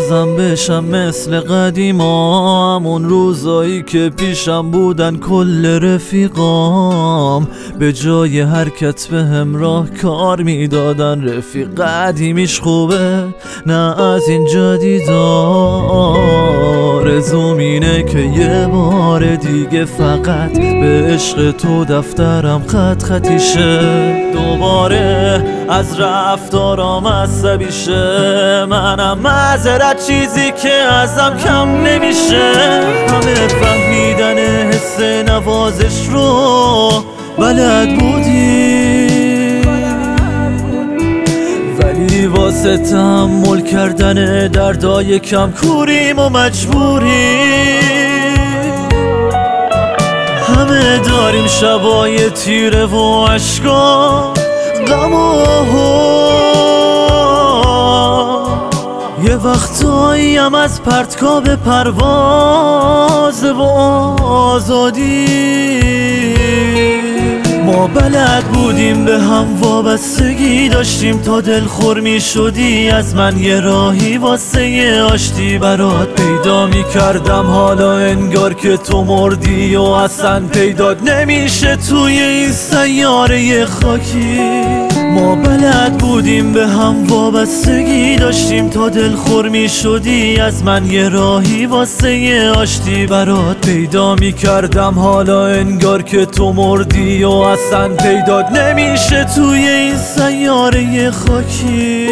بازم بشم مثل قدیما، همون روزایی که پیشم بودن کل رفیقام، به جای حرکت به همراه کار میدادن. رفیق قدیمیش خوبه نه از این جدیدا، رزوم اینه که یه بار دیگه فقط به عشق تو دفترم خط خطیشه. دوباره از رفتارام عصبی شه، منم معذرت چیزی که ازم کم نمیشه. همه فهمیدن حس نوازش رو بلد بودی، ولی واسه تحمل کردن دردای کم کوریم و مجبوری. همه داریم شبای تیره و عشقا غم و یه وقتایی هم از پرتگاه پرواز و آزادی. ما بلد بودیم به هم وابستگی داشتیم، تا دلخور می شدی از من یه راهی واسه یه آشتی برات پیدا می کردم. حالا انگار که تو مردی و اصلا پیدات نمیشه توی این سیاره خاکی. ما بلد بودیم به هم وابستگی داشتیم، تا دلخور می شدی از من یه راهی واسه یه آشتی برات پیدا می کردم. حالا انگار که تو مردی و اصلا پیدات نمیشه توی این سیاره خاکی.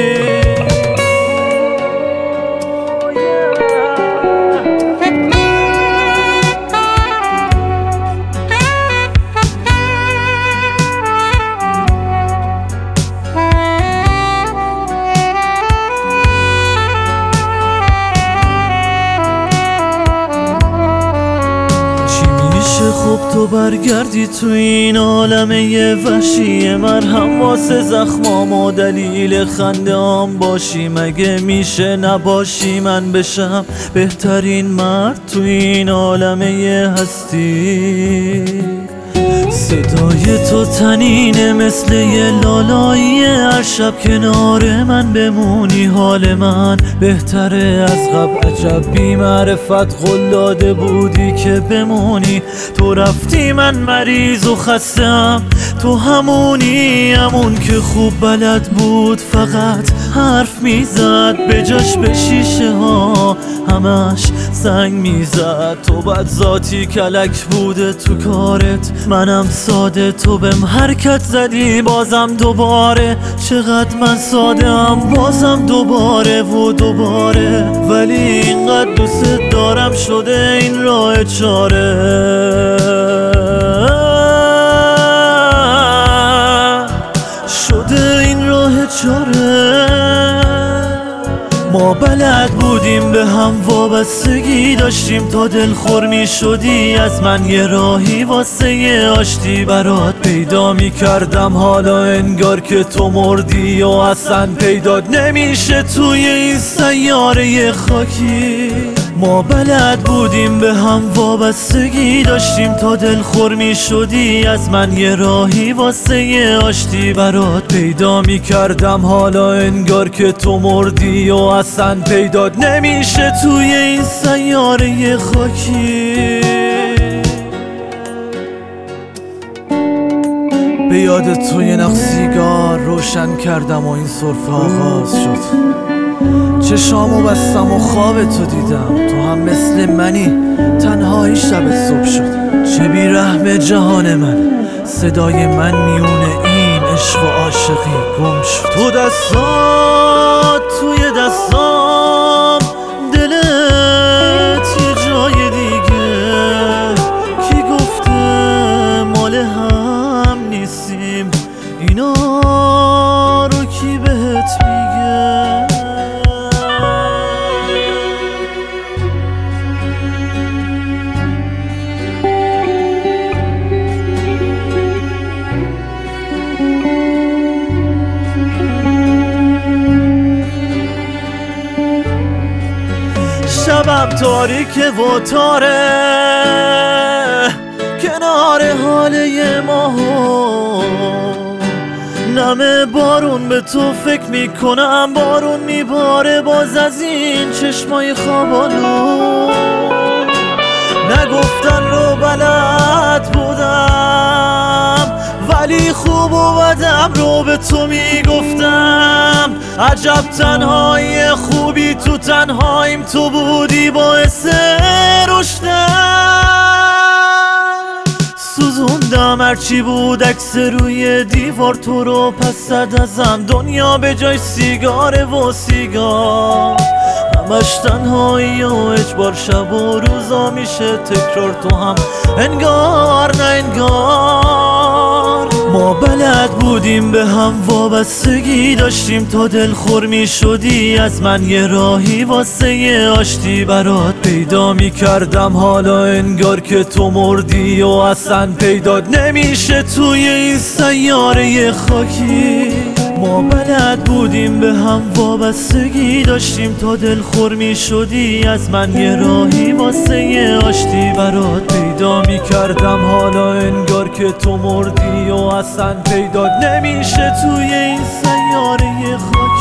خب تو برگردی تو این عالمه وحشی، مرهم واسه زخمام و دلیل خنده‌ام باشی. مگه میشه نباشی من بشم بهترین مرد تو این عالمه هستی؟ صدای تو تنینه مثل یه لالایی، هر شب کنار من بمونی حال من بهتره از قبل. عجب بی معرفت قول داده بودی که بمونی، تو رفتی من مریض و خستم. تو همونی همون که خوب بلد بود فقط حرف میزد، به جاش به شیشه ها همش سنگ میزد. تو بد ذاتی کلک بوده تو کارت، منم ساده، تو بهم حرکت زدی بازم دوباره. چقدر من ساده ام بازم دوباره و دوباره، ولی اینقدر دوست دارم شده این راه چاره. شده این راه چاره. ما بلد بودیم به هم وابستگی داشتیم، تا دلخور می شدی از من یه راهی واسه یه آشتی برات پیدا می کردم. حالا انگار که تو مردی و اصلا پیدات نمیشه توی این سیاره خاکی. ما بلد بودیم به هم وابستگی داشتیم، تا دلخور می شدی از من یه راهی واسه یه آشتی برات پیدا می کردم. حالا انگار که تو مردی و اصلا پیدات نمیشه توی این سیاره خاکی. به یاد تو یه نخ سیگار روشن کردم و این سرفه آغاز شد. چشامو بستم و خواب تو دیدم، تو هم مثل منی تنهایی شب صبح شد. چه بیرحم جهان من، صدای من میونه این عشق و عاشقی گم شد. تو دستات توی دستام، دلت یه جای دیگه. کی گفته مال هم نیستیم، اینا رو کی بهت میگه؟ شبم تاریکه و تاره کنار حاله ماهو، نمه بارون به تو فکر میکنم، بارون میباره باز از این چشمای خوابالو. نگفتن رو بلد بودم، ولی خوب و بدم رو به تو میگفتم. عجب تنهایی خوبی تو تنهاییم، تو بودی باعث رشدم. سوزوندم هرچی بود عکس روی دیوار تو رو، پس زد ازم دنیا به جای سیگار و سیگار. همش تنهایی و اجبار، شب و روزا میشه تکرار، تو هم انگار نه انگار. ما بلد بودیم به هم وابستگی داشتیم، تا دلخور میشدی از من یه راهی واسه یه آشتی برات پیدا میکردم. حالا انگار که تو مردی و اصلا پیدات نمیشه توی این سیاره خاکی. ما بلد بودیم به هم وابستگی داشتیم، تا دلخور میشدی از من یه راهی واسه یه آشتی برات پیدا میکردم. حالا انگار که تو مردی و اصلا پیدات نمیشه توی این سیاره خاکی.